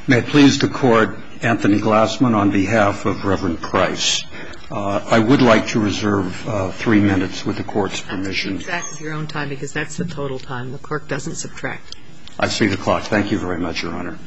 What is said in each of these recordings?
May it please the Court, Anthony Glassman on behalf of Reverend Price. I would like to reserve 3 minutes with the Court's permission. Exactly your own time, because that's the total time. The clerk doesn't subtract. I see the clock. Thank you very much, Your Honor.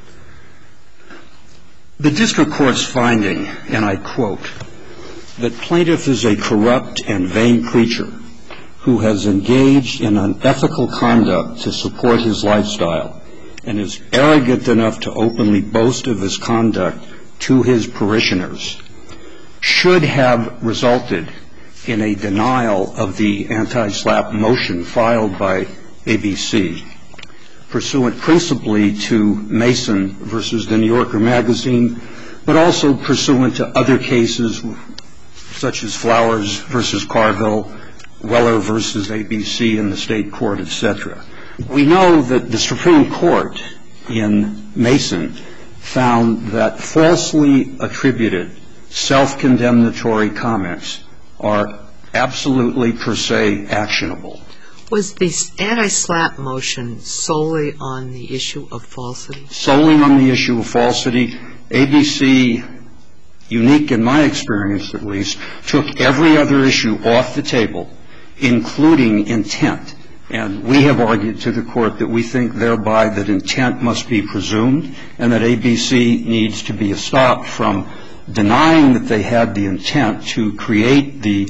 The District Court's finding, and I quote, that plaintiff is a corrupt and vain preacher who has engaged in unethical conduct to support his lifestyle and is arrogant enough to openly boast of his conduct to his parishioners, should have resulted in a denial of the anti-SLAPP motion filed by ABC, pursuant principally to Mason versus the New Yorker magazine, but also pursuant to other cases such as Flowers versus Carville, Weller versus ABC in the state court, etc. We know that the Supreme Court in Mason found that falsely attributed self-condemnatory comments are absolutely per se actionable. Was the anti-SLAPP motion solely on the issue of falsity? Solely on the issue of falsity. ABC, unique in my experience at least, took every other issue off the table, including intent. And we have argued to the Court that we think thereby that intent must be presumed and that ABC needs to be stopped from denying that they had the intent to create the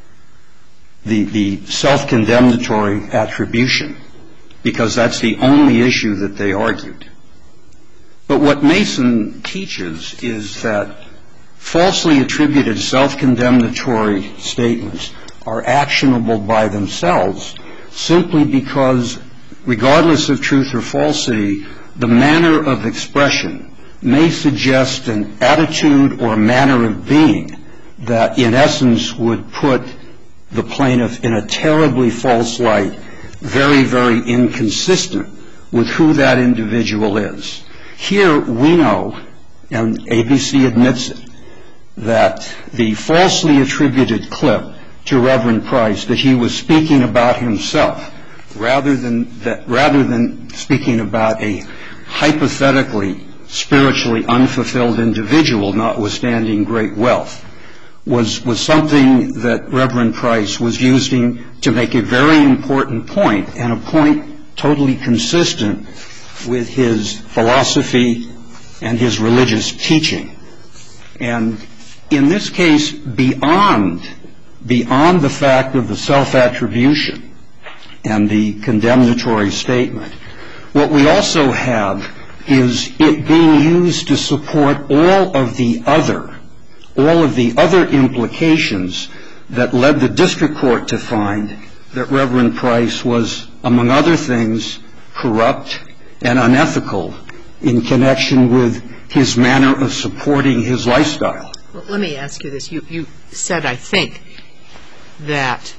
self-condemnatory attribution, because that's the only issue that they argued. But what Mason teaches is that falsely attributed self-condemnatory statements are actionable by themselves simply because, regardless of truth or falsity, the manner of expression may suggest an attitude or manner of being that in essence would put the plaintiff in a terribly false light, very, very inconsistent with who that individual is. Here we know, and ABC admits it, that the falsely attributed clip to Reverend Price, that he was speaking about himself rather than speaking about a hypothetically, spiritually unfulfilled individual notwithstanding great wealth, was something that Reverend Price was using to make a very important point, and a point totally consistent with his philosophy and his religious teaching. And in this case, beyond the fact of the self-attribution and the condemnatory statement, what we also have is it being used to support all of the other implications that led the district court to find that Reverend Price was, among other things, corrupt and unethical in connection with his manner of supporting his lifestyle. Well, let me ask you this. You said, I think, that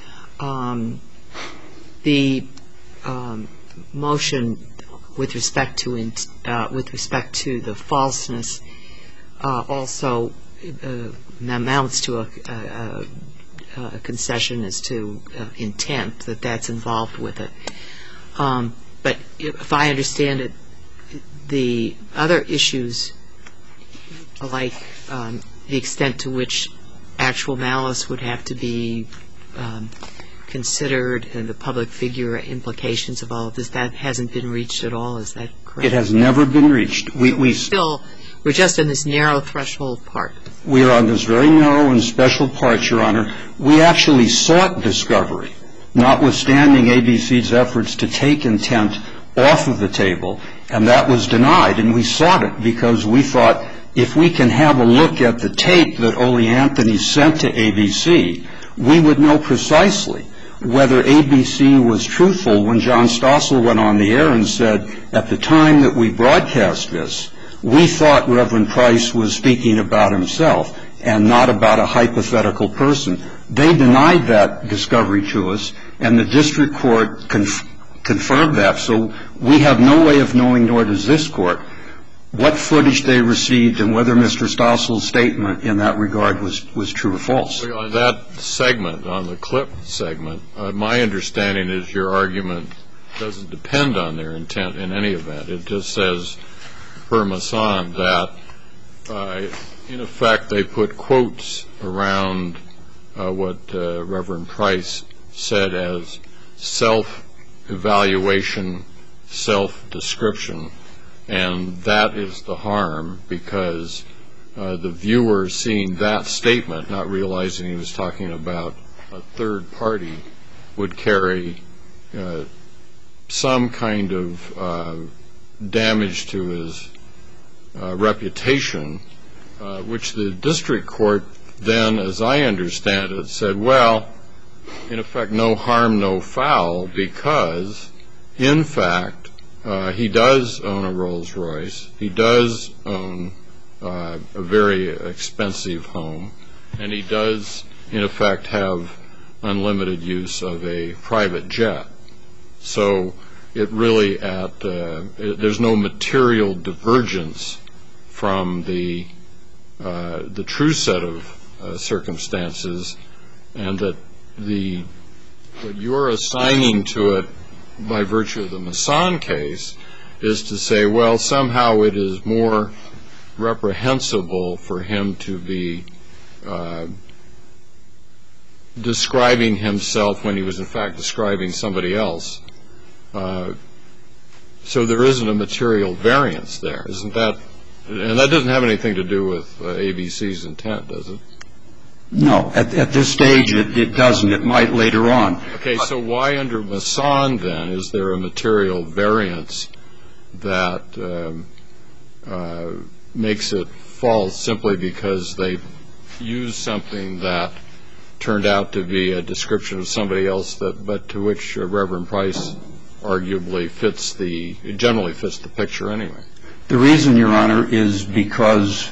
the motion with respect to the falseness also amounts to a concession as to intent, that's involved with it. But if I understand it, the other issues, like the extent to which actual malice would have to be considered and the public figure implications of all of this, that hasn't been reached at all. Is that correct? It has never been reached. We're just in this narrow threshold part. We are on this very narrow and special part, Your Honor. We actually sought discovery, notwithstanding ABC's efforts to take intent off of the table, and that was denied. And we sought it because we thought if we can have a look at the tape that Ole Anthony sent to ABC, we would know precisely whether ABC was truthful when John Stossel went on the air and said, at the time that we broadcast this, we thought Reverend Price was speaking about himself and not about a hypothetical person. They denied that discovery to us, and the district court confirmed that. So we have no way of knowing, nor does this court, what footage they received and whether Mr. Stossel's statement in that regard was true or false. On that segment, on the clip segment, my understanding is your argument doesn't depend on their intent in any event. It just says per Masson, that in effect they put quotes around what Reverend Price said as self-evaluation, self-description, and that is the harm, because the viewer seeing that statement, not realizing he was talking about a third party, would carry some kind of damage to his reputation, which the district court then, as I understand it, said, well, in effect, no harm, no foul, because, in fact, he does own a Rolls Royce, he does own a very expensive home, and he does, in effect, have unlimited use of a private jet. So it really there's no material divergence from the true set of circumstances, and that what you're assigning to it by virtue of the Masson case is to say, well, somehow it is more reprehensible for him to be describing himself when he was in fact describing somebody else. So there isn't a material variance there, isn't that? And that doesn't have anything to do with ABC's intent, does it? No, at this stage it doesn't. It might later on. Okay, so why under Masson then is there a material variance that makes it false simply because they used something that turned out to be a description of somebody else, but to which Reverend Price arguably generally fits the picture anyway? The reason, Your Honor, is because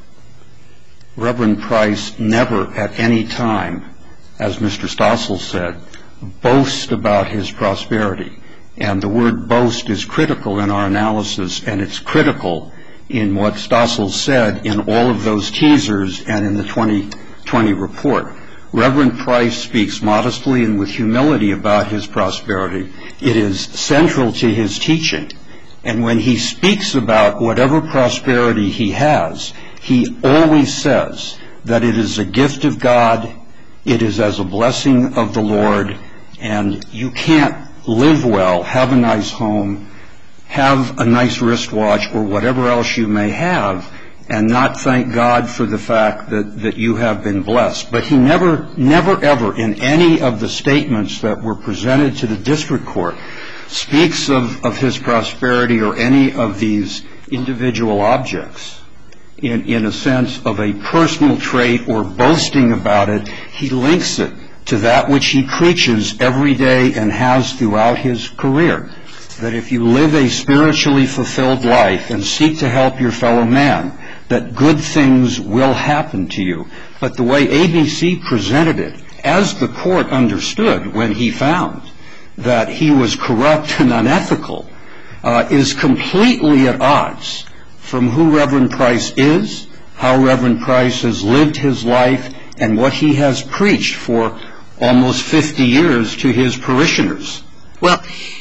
Reverend Price never at any time, as Mr. Stossel said, boasts about his prosperity. And the word boast is critical in our analysis, and it's critical in what Stossel said in all of those teasers and in the 2020 report. Reverend Price speaks modestly and with humility about his prosperity. It is central to his teaching. And when he speaks about whatever prosperity he has, he always says that it is a gift of God, it is as a blessing of the Lord, and you can't live well, have a nice home, have a nice wristwatch, or whatever else you may have, and not thank God for the fact that you have been blessed. But he never ever in any of the statements that were presented to the district court speaks of his prosperity or any of these individual objects in a sense of a personal trait or boasting about it. He links it to that which he preaches every day and has throughout his career, that if you live a spiritually fulfilled life and seek to help your fellow man, that good things will happen to you. But the way ABC presented it, as the court understood when he found that he was corrupt and unethical, is completely at odds from who Reverend Price is, how Reverend Price has lived his life, and what he has preached for almost 50 years to his parishioners. Well,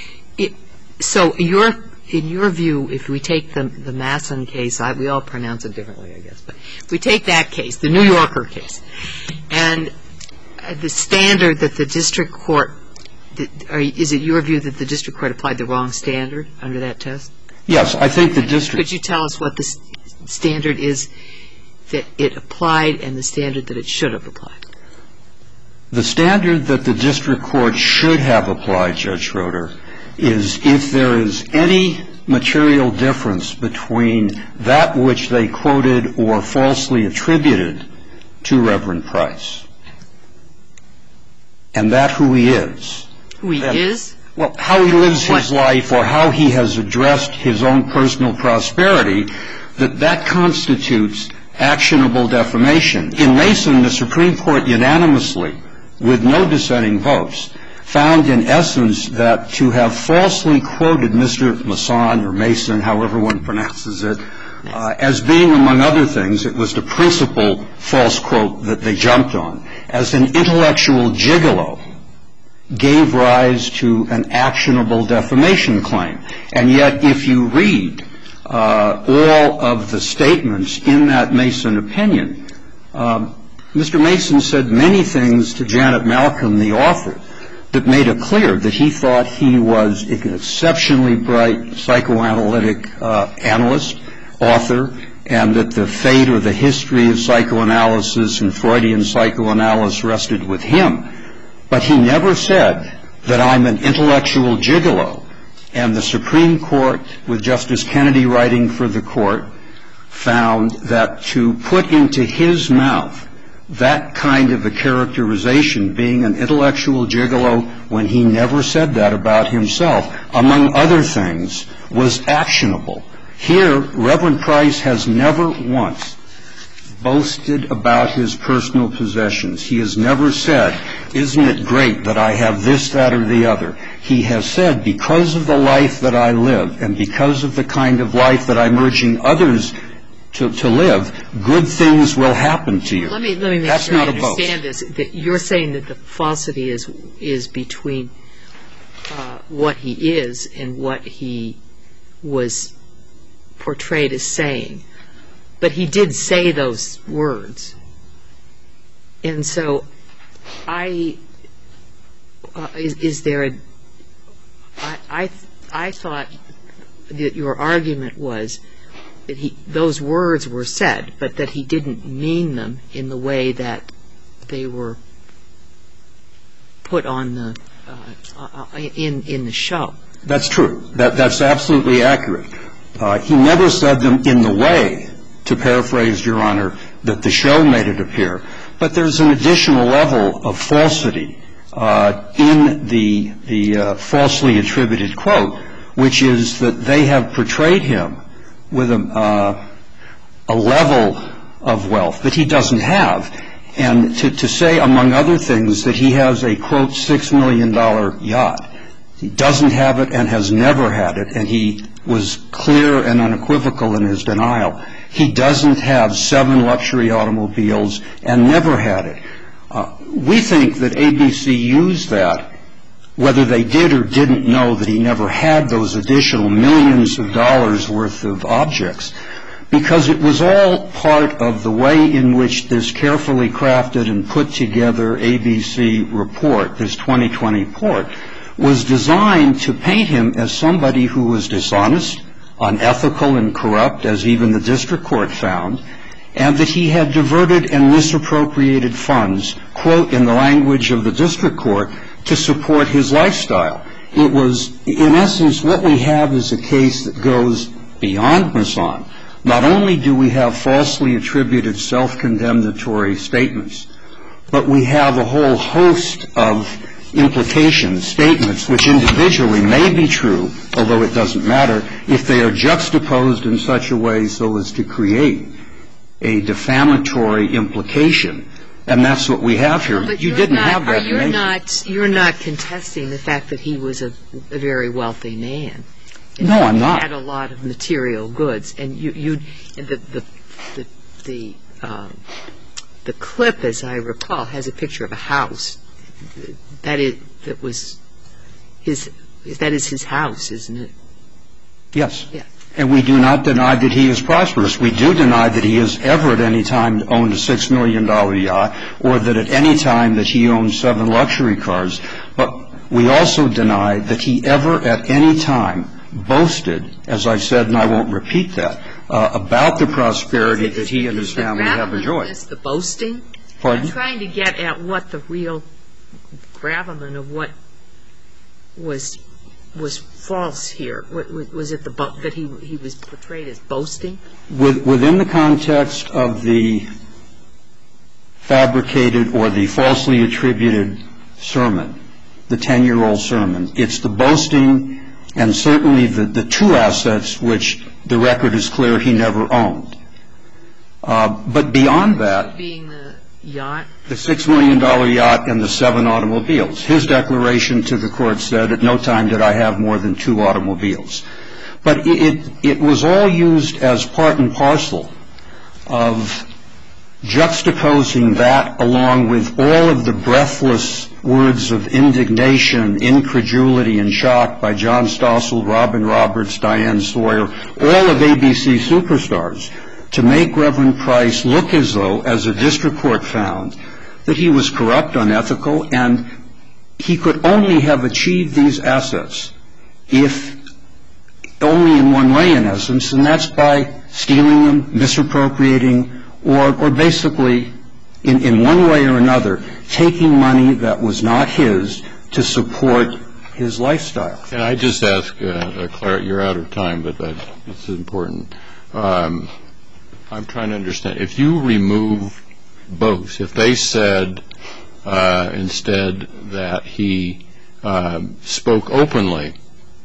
so in your view, if we take the Masson case, we all pronounce it differently, I guess, but if we take that case, the New Yorker case, and the standard that the district court, is it your view that the district court applied the wrong standard under that test? Yes, I think the district... Could you tell us what the standard is that it applied and the standard that it should have applied? The standard that the district court should have applied, Judge Schroeder, is if there is any material difference between that which they quoted or falsely attributed to Reverend Price and that who he is. Who he is? Well, how he lives his life or how he has addressed his own personal prosperity, that constitutes actionable defamation. In Mason, the Supreme Court unanimously, with no dissenting votes, found in essence that to have falsely quoted Mr. Masson or Mason, however one pronounces it, as being, among other things, it was the principal false quote that they jumped on, as an intellectual gigolo, gave rise to an actionable defamation claim. And yet, if you read all of the statements in that Mason opinion. Mr. Mason said many things to Janet Malcolm, the author, that made it clear that he thought he was an exceptionally bright psychoanalytic analyst, author, and that the fate or the history of psychoanalysis and Freudian psychoanalysis rested with him. But he never said that I'm an intellectual gigolo. And the Supreme Court, with Justice Kennedy writing for the court, found that to put into his mouth that kind of a characterization, being an intellectual gigolo, when he never said that about himself, among other things, was actionable. Here, Reverend Price has never once boasted about his personal possessions. He has never said, isn't it great that I have this, that, or the other? He has said, because of the life that I live and because of the kind of life that I'm urging others to live, good things will happen to you. Let me make That's sure I not a boast. understand this. That you're saying that the falsity is between what he is and what he was portrayed as saying. But he did say those words. And so I thought that your argument was that those words were said, but that he didn't mean them in the way that they were put on the in the show. That's true. That's absolutely accurate. He never said them in the way, to paraphrase, Your Honor, that the show made it appear. But there's an additional level of falsity in the falsely attributed quote, which is that they have portrayed him with a level of wealth that he doesn't have. And to say, among other things, that he has a, quote, $6 million yacht. He doesn't have it and has never had it, and he was clear and unequivocal in his denial. He doesn't have 7 luxury automobiles and never had it. We think that ABC used that, whether they did or didn't know that he never had those additional millions of dollars worth of objects, because it was all part of the way in which this carefully crafted and put together ABC report, this 2020 report, was designed to paint him as somebody who was dishonest, unethical, and corrupt, as even the district court found, and that he had diverted and misappropriated funds, quote, in the language of the district court, to support his lifestyle. It was, in essence, what we have is a case that goes beyond Masson. Not only do we have falsely attributed self-condemnatory statements, but we have a whole host of implications, statements, which individually may be true, although it doesn't matter, if they are juxtaposed in such a way so as to create a defamatory implication. And that's what we have here. But you didn't have that. You're not contesting the fact that he was a very wealthy man. No, I'm not. He had a lot of material goods, and the clip, as I recall, has a picture of a house. That is his house, isn't it? Yes. Yeah. And we do not deny that he is prosperous. We do deny that he has ever at any time owned a $6 million yacht, or that at any time that he owned 7 luxury cars. But we also deny that he ever at any time boasted, as I've said, and I won't repeat that, about the prosperity that he and his family have enjoyed. Is the boasting? Pardon? I'm trying to get at what the real gravamen of what was false here. Was it that he was portrayed as boasting? Within the context of the fabricated or the falsely attributed sermon, the 10-year-old sermon, it's the boasting and certainly the 2 assets which the record is clear he never owned. But beyond that, being the yacht, the $6 million yacht and the 7 automobiles. His declaration to the court said, at no time did I have more than 2 automobiles. But it was all used as part and parcel of juxtaposing that along with all of the breathless words of indignation, incredulity, and shock by John Stossel, Robin Roberts, Diane Sawyer, all of ABC superstars, to make Reverend Price look as though, as a district court found, that he was corrupt, unethical, and he could only have achieved these assets if only in one way, in essence, and that's by stealing them, misappropriating, or basically, in one way or another, taking money that was not his to support his lifestyle. Can I just ask, Claire, you're out of time, but it's important. I'm trying to understand. If you remove both, if they said instead that he spoke openly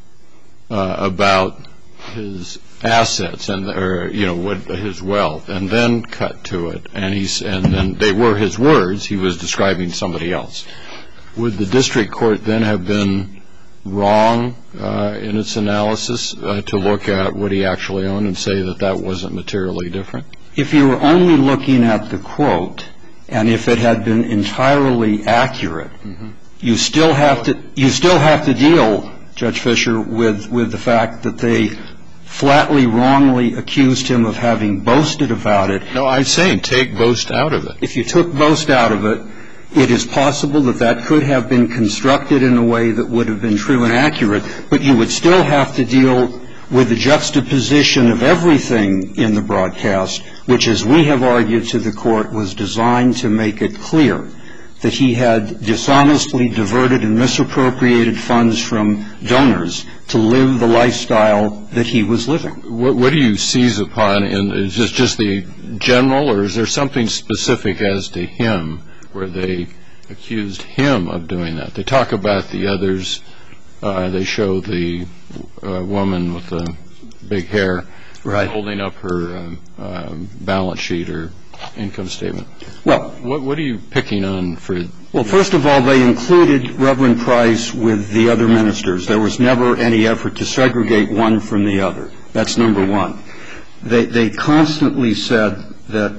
about his assets and what his wealth, and then cut to it, and then they were his words, he was describing somebody else, would the district court then have been wrong in its analysis to look at what he actually owned and say that that wasn't materially different? If you were only looking at the quote, and if it had been entirely accurate, you still have to deal, Judge Fisher, with the fact that they flatly wrongly accused him of having boasted about it. No, I'm saying take boast out of it. If you took boast out of it, it is possible that that could have been constructed in a way that would have been true and accurate, but you would still have to deal with the juxtaposition of everything in the broadcast, which, as we have argued to the court, was designed to make it clear that he had dishonestly diverted and misappropriated funds from donors to live the lifestyle that he was living. What do you seize upon? Is this just the general, or is there something specific as to him where they accused him of doing that? They talk about the others. They show the woman with the big hair holding up her balance sheet or income statement. Well, what are you picking on for? Well, first of all, they included Reverend Price with the other ministers. There was never any effort to segregate one from the other. That's number one. They constantly said that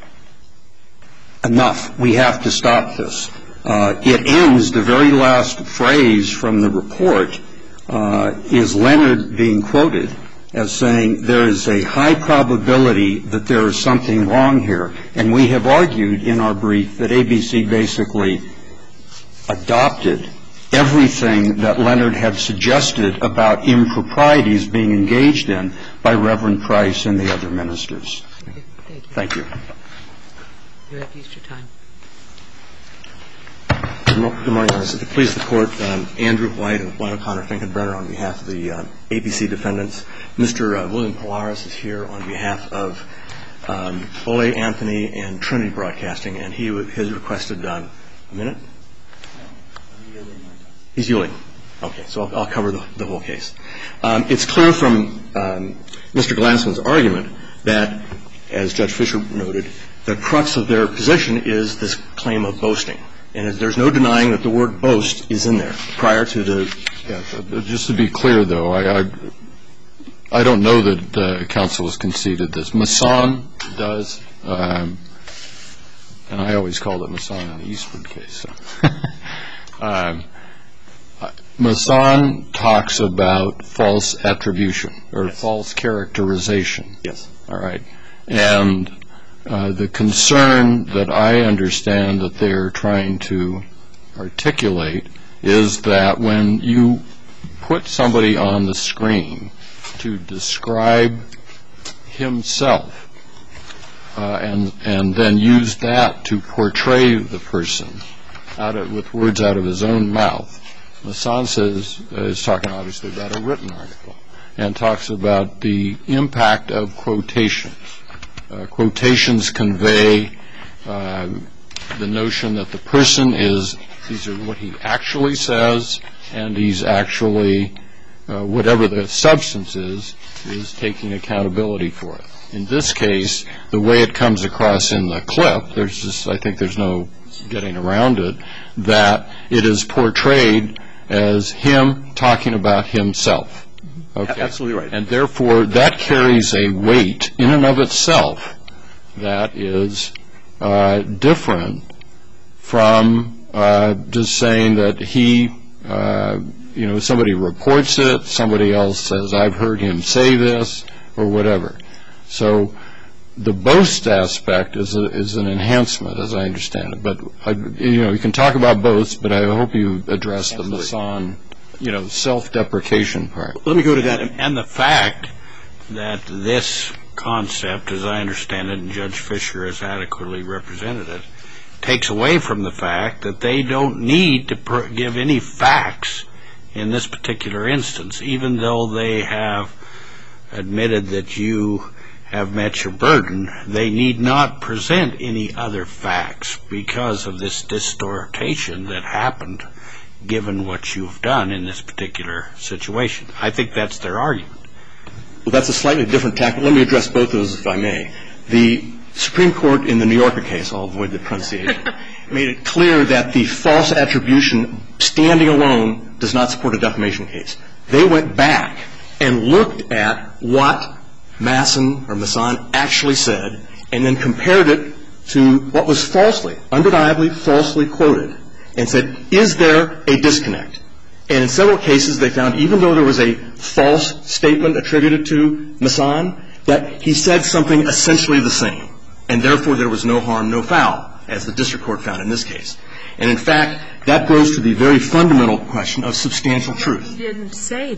enough, we have to stop this. It ends, the very last phrase from the report is Leonard being quoted as saying there is a high probability that there is something wrong here. And we have argued in our brief that ABC basically adopted everything that Leonard had suggested about improprieties being engaged in by Reverend Price and the other ministers. Thank you. You have used your time. Good morning, Your Honor. To please the Court, Andrew White and White O'Connor Finkenbrenner on behalf of the ABC defendants. Mr. William Polaris is here on behalf of Ole Anthony and Trinity Broadcasting, and he has requested a minute? He's yielding. Okay, so I'll cover the whole case. It's clear from Mr. Glassman's argument that, as Judge Fisher noted, the crux of their position is this claim of boasting. And there's no denying that the word boast is in there prior to the... Just to be clear, though, I don't know that counsel has conceded this. Masson does, and I always called it Masson in the Eastwood case. Masson talks about false attribution or false characterization. Yes. All right. And the concern that I understand that they're trying to articulate is that when you put somebody on the screen to describe himself and then use that to portray the person with words out of his own mouth, Masson is talking obviously about a written article and talks about the impact of quotations. Quotations convey the notion that the person these are what he actually says, and he's actually, whatever the substance is taking accountability for it. In this case, the way it comes across in the clip, I think there's no getting around it, that it is portrayed as him talking about himself. Okay. Absolutely right. And therefore, that carries a weight in and of itself that is different from just saying that he, somebody reports it, somebody else says, I've heard him say this, or whatever. So the boast aspect is an enhancement, as I understand it. But, you can talk about boasts, but I hope you address the Masson, self-deprecation part. Let me go to that. And the fact that this concept, as I understand it, and Judge Fisher has adequately represented it, takes away from the fact that they don't need to give any facts in this particular instance, even though they have admitted that you have met your burden. They need not present any other facts because of this distortation that happened, given what you've done in this particular situation. I think that's their argument. Well, that's a slightly different tack. Let me address both of those, if I may. The Supreme Court in the New Yorker case, I'll avoid the pronunciation, made it clear that the false attribution standing alone does not support a defamation case. They went back and looked at what Masson actually said and then compared it to what was undeniably falsely quoted, and said, is there a disconnect? And in several cases they found, even though there was a false statement attributed to Masson, that he said something essentially the same, and therefore there was no harm, no foul, as the district court found in this case. And in fact, that goes to the very fundamental question of substantial truth. He didn't say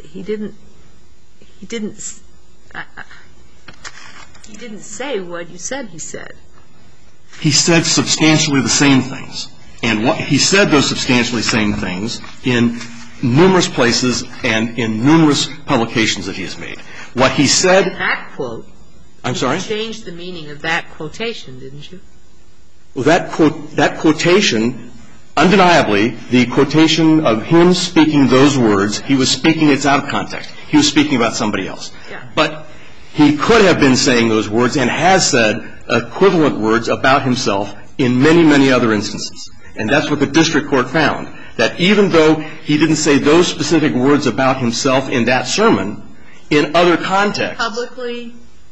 what you said he said. He said substantially the same things. And he said those substantially same things in numerous places and in numerous publications that he has made. What he said... That quote. I'm sorry? You changed the meaning of that quotation, didn't you? Well, that quotation, undeniably, the quotation of him speaking those words, he was speaking, it's out of context. He was speaking about somebody else. Yeah. But he could have been saying those words and has said equivalent words about himself in many, many other instances. And that's what the district court found, that even though he didn't say those specific words about himself in that sermon, in other contexts... Publicly,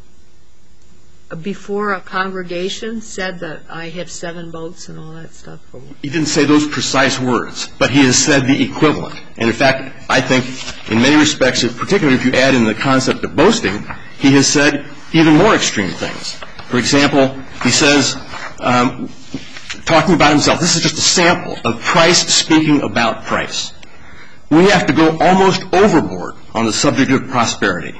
before a congregation, said that I have 7 boats and all that stuff? He didn't say those precise words, but he has said the equivalent. And in fact, I think in many respects, particularly if you add in the concept of boasting, he has said even more extreme things. For example, he says, talking about himself, this is just a sample of Price speaking about Price. We have to go almost overboard on the subject of prosperity.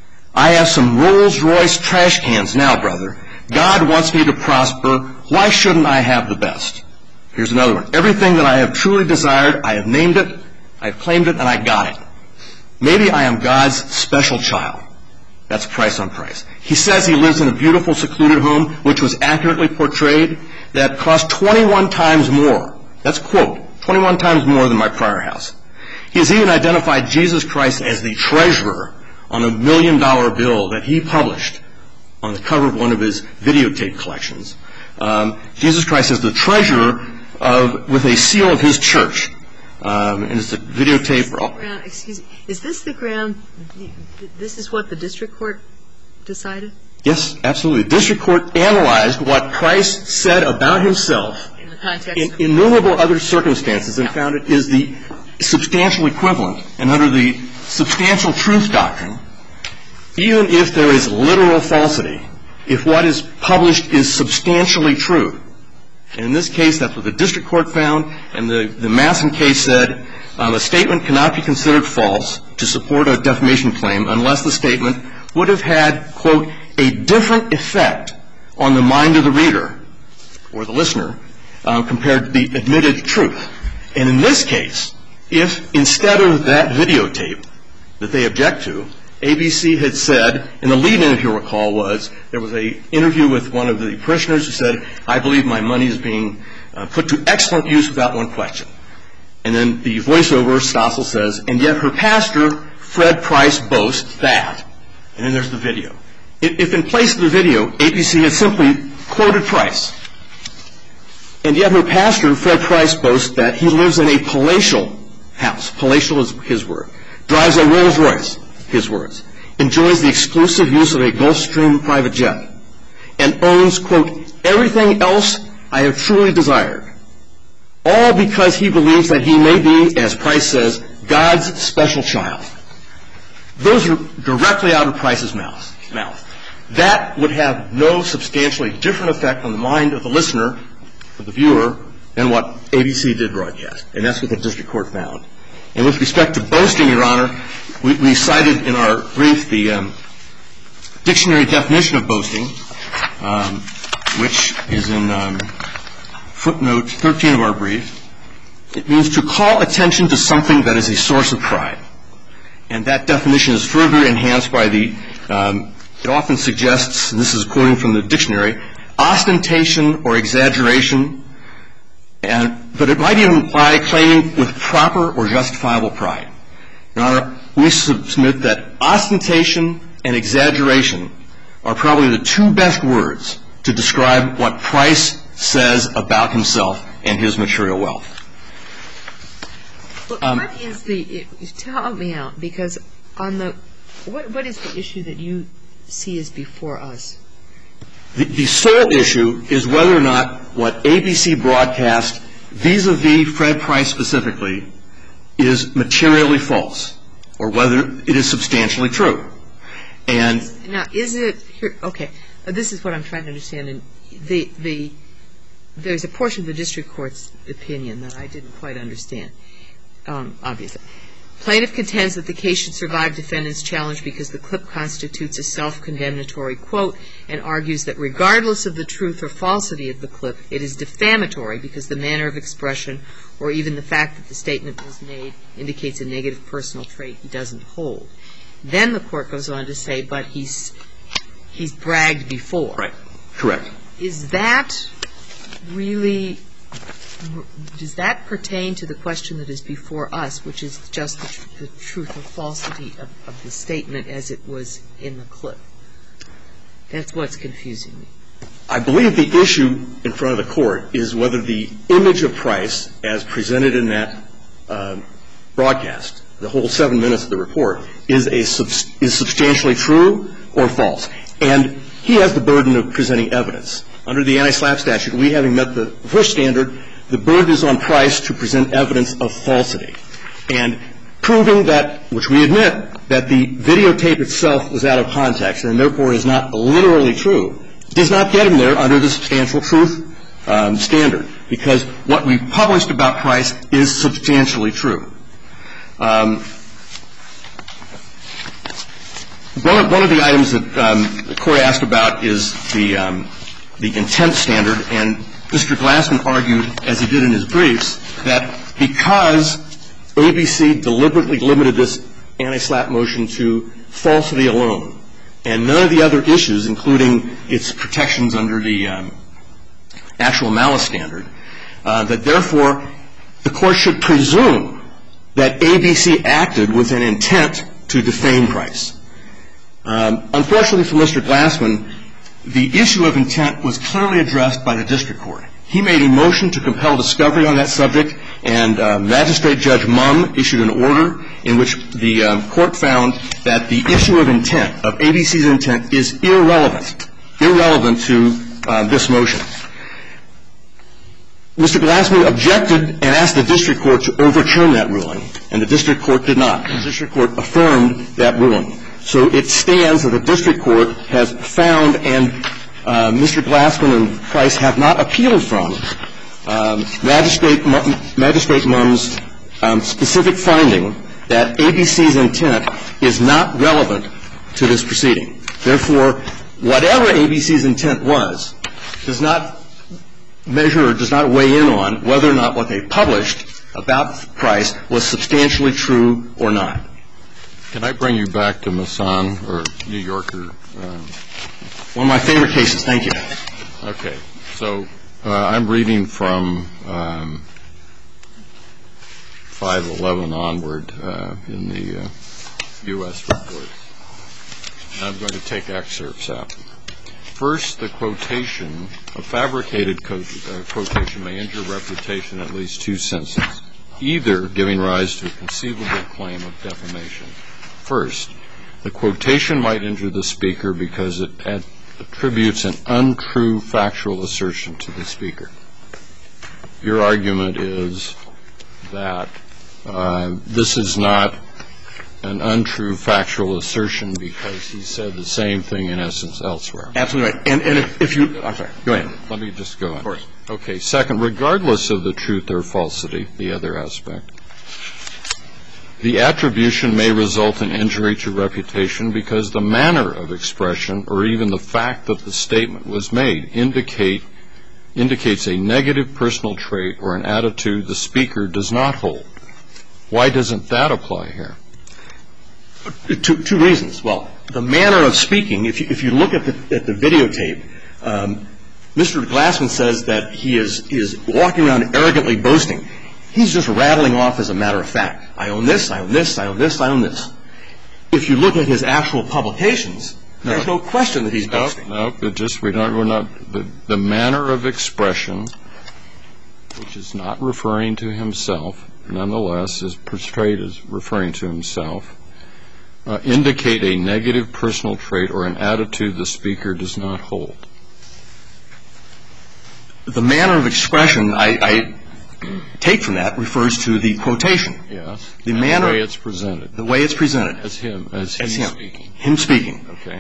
I have some Rolls-Royce trash cans now, brother. God wants me to prosper. Why shouldn't I have the best? Here's another one. Everything that I have truly desired, I have named it, I have claimed it, and I got it. Maybe I am God's special child. That's Price on Price. He says he lives in a beautiful, secluded home, which was accurately portrayed, that cost 21 times more. That's quote, 21 times more than my prior house. He has even identified Jesus Christ as the treasurer on a $1 million bill that he published on the cover of one of his videotape collections. Jesus Christ is the treasurer with a seal of his church. And it's a videotape. Excuse me. Is this the ground, this is what the district court decided? Yes, absolutely. The district court analyzed what Price said about himself In the context of innumerable other circumstances and found it is the substantial equivalent. And under the substantial truth doctrine, even if there is literal falsity, if what is published is substantially true, and in this case that's what the district court found, and the Masson case said, a statement cannot be considered false to support a defamation claim unless the statement would have had, quote, a different effect on the mind of the reader or the listener compared to the admitted truth. And in this case, if instead of that videotape that they object to, ABC had said, and the lead-in, if you'll recall, was there was an interview with one of the parishioners who said, I believe my money is being put to excellent use without one question. And then the voiceover, Stossel says, and yet her pastor, Fred Price, boasts that. And then there's the video. If in place of the video, ABC had simply quoted Price, and yet her pastor, Fred Price, boasts that he lives in a palatial house, palatial is his word, drives a Rolls-Royce, his words, enjoys the exclusive use of a Gulfstream private jet, and owns, quote, everything else I have truly desired. all because he believes that he may be, as Price says, God's special child. Those are directly out of Price's mouth. That would have no substantially different effect on the mind of the listener, of the viewer, than what ABC did broadcast. And that's what the district court found. And with respect to boasting, Your Honor, we cited in our brief the dictionary definition of boasting, which is in footnote 13 of our brief. It means to call attention to something that is a source of pride. And that definition is further enhanced by it often suggests, and this is quoting from the dictionary, ostentation or exaggeration, but it might even imply claiming with proper or justifiable pride. Your Honor, we submit that ostentation and exaggeration are probably the two best words to describe what Price says about himself and his material wealth. What is tell me out, because what is the issue that you see as before us? The sole issue is whether or not what ABC broadcast vis-a-vis Fred Price specifically is materially false, or whether it is substantially true. And now, is it okay? This is what I'm trying to understand. And there's a portion of the district court's opinion that I didn't quite understand. Obviously, plaintiff contends that the case should survive defendant's challenge because the clip constitutes a self-condemnatory quote, and argues that regardless of the truth or falsity of the clip, it is defamatory because the manner of expression or even the fact that the statement was made indicates a negative personal trait he doesn't hold. Then the court goes on to say, but he's bragged before. Right. Correct. Is that really, does that pertain to the question that is before us, which is just the truth or falsity of the statement as it was in the clip? That's what's confusing me. I believe the issue in front of the court is whether the image of Price as presented in that broadcast, the whole 7 minutes of the report, is substantially true or false. And he has the burden of presenting evidence. Under the anti-SLAPP statute, we having met the first standard, the burden is on Price to present evidence of falsity. And proving that, which we admit, that the videotape itself was out of context and therefore is not literally true, does not get him there under the substantial truth standard, because what we published about Price is substantially true. One of the items that the court asked about is the intent standard, and Mr. Glassman argued, as he did in his briefs, that because ABC deliberately limited this anti-SLAPP motion to falsity alone, and none of the other issues, including its protections under the actual malice standard, that therefore the court should presume that ABC acted with an intent to defame Price. Unfortunately for Mr. Glassman, the issue of intent was clearly addressed by the district court. He made a motion to compel discovery on that subject, and Magistrate Judge Mumm issued an order in which the court found that the issue of intent, of ABC's intent, is irrelevant to this motion. Mr. Glassman objected and asked the district court to overturn that ruling, and the district court did not. The district court affirmed that ruling. So it stands that the district court has found, and Mr. Glassman and Price have not appealed from, Magistrate Mumm's specific finding that ABC's intent is not relevant to this proceeding. Therefore, whatever ABC's intent was does not measure or does not weigh in on whether or not what they published about Price was substantially true or not. Can I bring you back to Masson or New Yorker? One of my favorite cases. Thank you. Okay. So I'm reading from 511 onward in the U.S. report. And I'm going to take excerpts out. First, the quotation, a fabricated quotation may injure reputation in at least two senses, either giving rise to a conceivable claim of defamation. First, the quotation might injure the speaker because it attributes an untrue factual assertion to the speaker. your argument is that this is not an untrue factual assertion because he said the same thing in essence elsewhere. Absolutely right. And if you – I'm sorry. Go ahead. Let me just go on. Of course. Okay. Second, regardless of the truth or falsity, the other aspect, the attribution may result in injury to reputation because the manner of expression or even the fact that the statement was made indicates a negative personal trait or an attitude the speaker does not hold. Why doesn't that apply here? Two reasons. Well, the manner of speaking, if you look at the videotape, Mr. Glassman says that he is walking around arrogantly boasting. He's just rattling off as a matter of fact. I own this, I own this, I own this, I own this. If you look at his actual publications, there's no question that he's boasting. No, we're not. The manner of expression, which is not referring to himself, nonetheless is portrayed as referring to himself, indicate a negative personal trait or an attitude the speaker does not hold. The manner of expression I take from that refers to the quotation. Yes. The way it's presented. The way it's presented. As him speaking. Him speaking. Okay.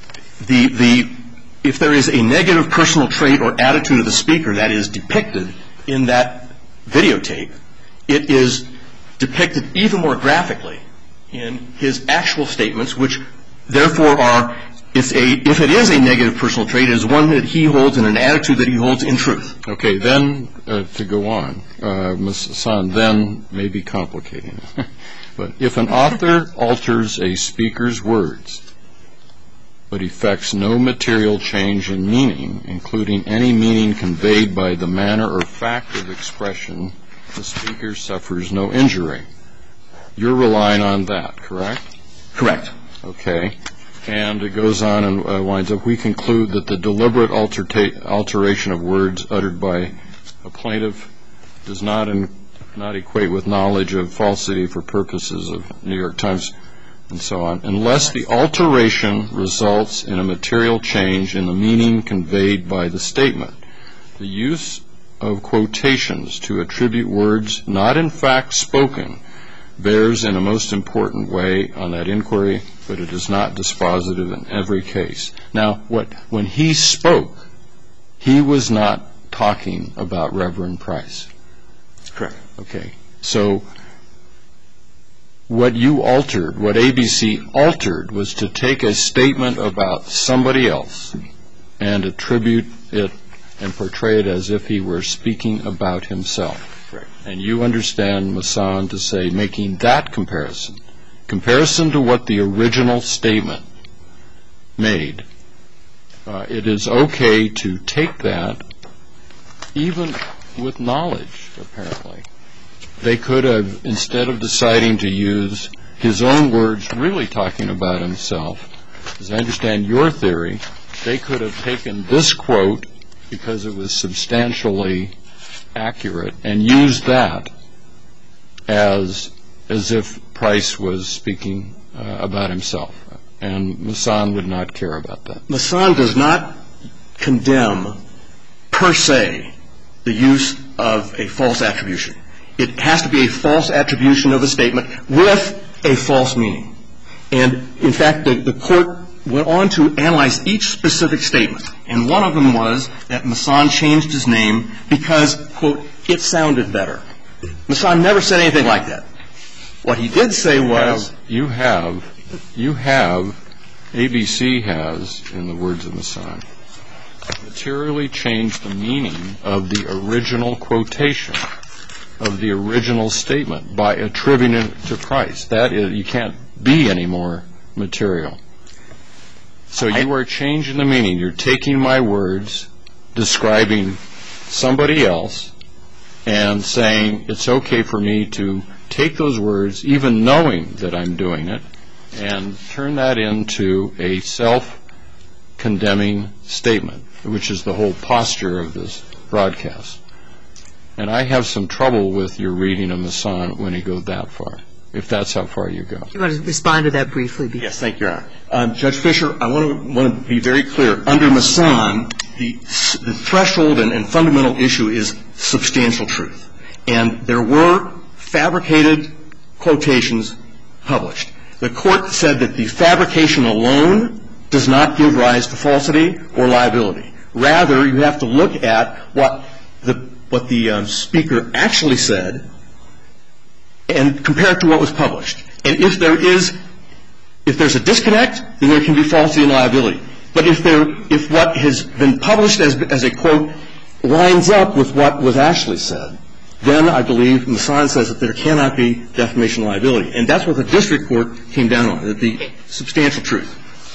If there is a negative personal trait or attitude of the speaker that is depicted in that videotape, it is depicted even more graphically in his actual statements, which therefore are, if it is a negative personal trait, it is one that he holds and an attitude that he holds in truth. Okay, then to go on, Ms. Hassan, then may be complicating. But if an author alters a speaker's words but effects no material change in meaning, including any meaning conveyed by the manner or fact of expression, the speaker suffers no injury. You're relying on that, correct? Correct. Okay. And it goes on and winds up, we conclude that the deliberate alteration of words uttered by a plaintiff does not equate with knowledge of falsity for purposes of New York Times and so on, unless the alteration results in a material change in the meaning conveyed by the statement. The use of quotations to attribute words not in fact spoken bears in a most important way on that inquiry, but it is not dispositive in every case. Now, when he spoke, he was not talking about Reverend Price. Correct. Okay. So what you altered, what ABC altered, was to take a statement about somebody else and attribute it and portray it as if he were speaking about himself. Correct. And you understand, Masson, to say, making that comparison to what the original statement made, it is okay to take that, even with knowledge, apparently. They could have, instead of deciding to use his own words, really talking about himself, as I understand your theory, they could have taken this quote, because it was substantially accurate, and used that as if Price was speaking about himself. And Masson would not care about that. Masson does not condemn, per se, the use of a false attribution. It has to be a false attribution of a statement with a false meaning. And, in fact, the court went on to analyze each specific statement. And one of them was that Masson changed his name because, quote, it sounded better. Masson never said anything like that. What he did say was... ABC has, in the words of Masson, materially changed the meaning of the original quotation, of the original statement, by attributing it to Price. That is, you can't be any more material. So you are changing the meaning. You're taking my words, describing somebody else, and saying it's okay for me to take those words, even knowing that I'm doing it, and turn that into a self-condemning statement, which is the whole posture of this broadcast. And I have some trouble with your reading of Masson when you go that far, if that's how far you go. Do you want to respond to that briefly? Yes, thank you, Your Honor. Judge Fischer, I want to be very clear. Under Masson, the threshold and fundamental issue is substantial truth. And there were fabricated quotations published. The court said that the fabrication alone does not give rise to falsity or liability. Rather, you have to look at what the speaker actually said and compare it to what was published. And if there's a disconnect, then there can be falsity and liability. But if what has been published as a quote lines up with what was actually said, then I believe Masson says that there cannot be defamation liability. And that's what the district court came down on, that the substantial truth.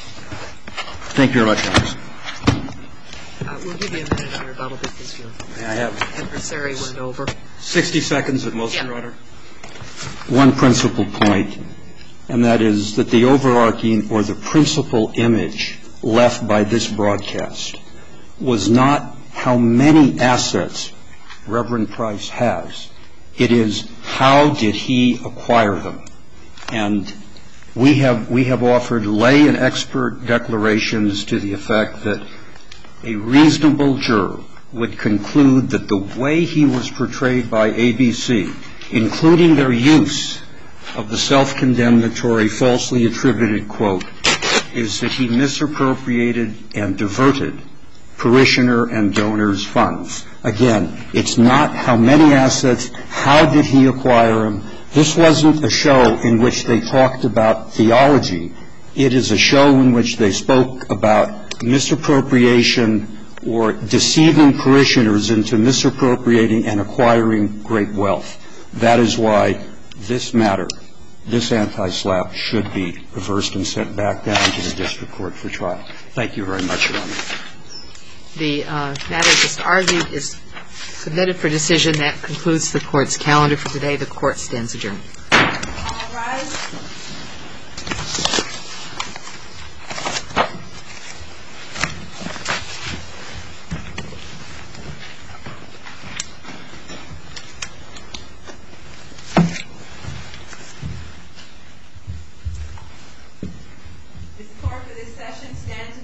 Thank you very much, Congress. We'll give you a minute on rebuttal because your adversary went over. 60 seconds at most, Your Honor. One principal point, and that is that the overarching or the principal image left by this broadcast was not how many assets Reverend Price has. It is how did he acquire them. And we have offered lay and expert declarations to the effect that a reasonable juror would conclude that the way he was portrayed by ABC, including their use of the self-condemnatory, falsely attributed quote, is that he misappropriated and diverted parishioner and donors' funds. Again, it's not how many assets, how did he acquire them. This wasn't a show in which they talked about theology. It is a show in which they spoke about misappropriation or deceiving parishioners into misappropriating and acquiring great wealth. That is why this matter, this anti-SLAPP, should be reversed and sent back down to the district court for trial. Thank you very much, Your Honor. The matter just argued is submitted for decision. That concludes the court's calendar for today. The court stands adjourned. All rise. This court for this session stands adjourned.